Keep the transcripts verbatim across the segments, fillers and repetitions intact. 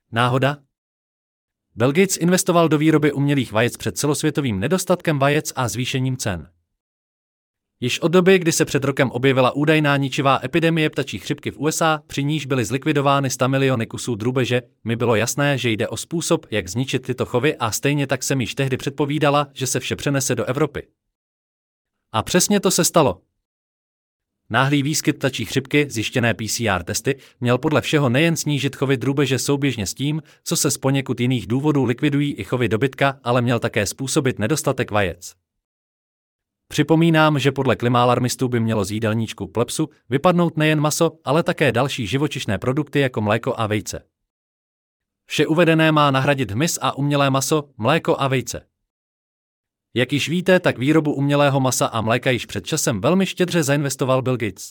Náhoda? Bill Gates investoval do výroby umělých vajec před celosvětovým nedostatkem vajec a zvýšením cen. Již od doby, kdy se před rokem objevila údajná ničivá epidemie ptačí chřipky v U S A, při níž byly zlikvidovány sta miliony kusů drůbeže, mi bylo jasné, že jde o způsob, jak zničit tyto chovy, a stejně tak jsem již tehdy předpovídala, že se vše přenese do Evropy. A přesně to se stalo. Náhlý výskyt ptačí chřipky, zjištěné P C R testy, měl podle všeho nejen snížit chovy drůbeže souběžně s tím, co se z poněkud jiných důvodů likvidují i chovy dobytka, ale měl také způsobit nedostatek vajec. Připomínám, že podle klimaalarmistů by mělo z jídelníčku plepsu vypadnout nejen maso, ale také další živočišné produkty jako mléko a vejce. Vše uvedené má nahradit hmyz a umělé maso, mléko a vejce. Jak již víte, tak výrobu umělého masa a mléka již před časem velmi štědře zainvestoval Bill Gates.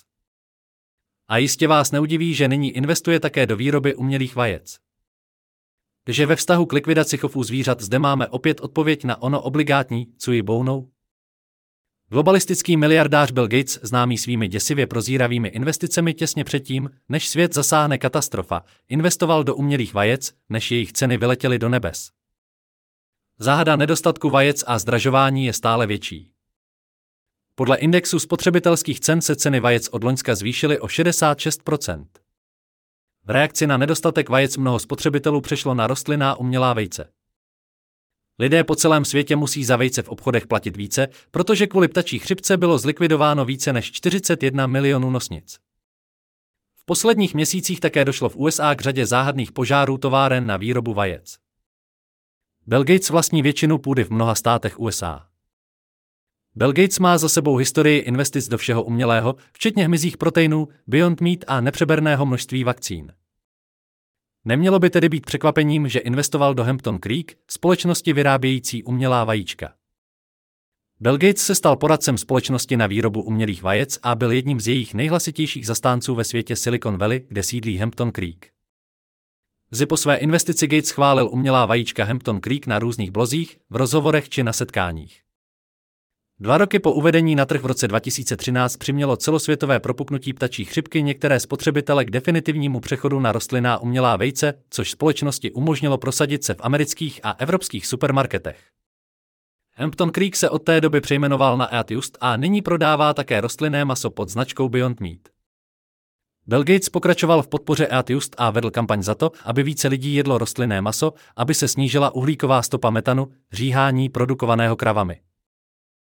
A jistě vás neudiví, že nyní investuje také do výroby umělých vajec. Takže ve vztahu k likvidaci chovů zvířat zde máme opět odpověď na ono obligátní, co ji bounou. Globalistický miliardář Bill Gates, známý svými děsivě prozíravými investicemi těsně předtím, než svět zasáhne katastrofa, investoval do umělých vajec, než jejich ceny vyletěly do nebes. Záhada nedostatku vajec a zdražování je stále větší. Podle indexu spotřebitelských cen se ceny vajec od loňska zvýšily o šedesát šest procent. V reakci na nedostatek vajec mnoho spotřebitelů přešlo na rostlinná umělá vejce. Lidé po celém světě musí za vejce v obchodech platit více, protože kvůli ptačí chřipce bylo zlikvidováno více než čtyřicet jedna milionů nosnic. V posledních měsících také došlo v U S A k řadě záhadných požárů továren na výrobu vajec. Bill Gates vlastní většinu půdy v mnoha státech U S A. Bill Gates má za sebou historii investic do všeho umělého, včetně hmyzích proteinů, Beyond Meat a nepřeberného množství vakcín. Nemělo by tedy být překvapením, že investoval do Hampton Creek, společnosti vyrábějící umělá vajíčka. Bill Gates se stal poradcem společnosti na výrobu umělých vajec a byl jedním z jejich nejhlasitějších zastánců ve světě Silicon Valley, kde sídlí Hampton Creek. Vždy po své investici Gates chválil umělá vajíčka Hampton Creek na různých blozích, v rozhovorech či na setkáních. Dva roky po uvedení na trh v roce dva tisíce třináct přimělo celosvětové propuknutí ptačí chřipky některé spotřebitele k definitivnímu přechodu na rostlinná umělá vejce, což společnosti umožnilo prosadit se v amerických a evropských supermarketech. Hampton Creek se od té doby přejmenoval na Eat Just a nyní prodává také rostlinné maso pod značkou Beyond Meat. Bill Gates pokračoval v podpoře Eat Just a vedl kampaň za to, aby více lidí jedlo rostlinné maso, aby se snížila uhlíková stopa metanu, říhání produkovaného kravami.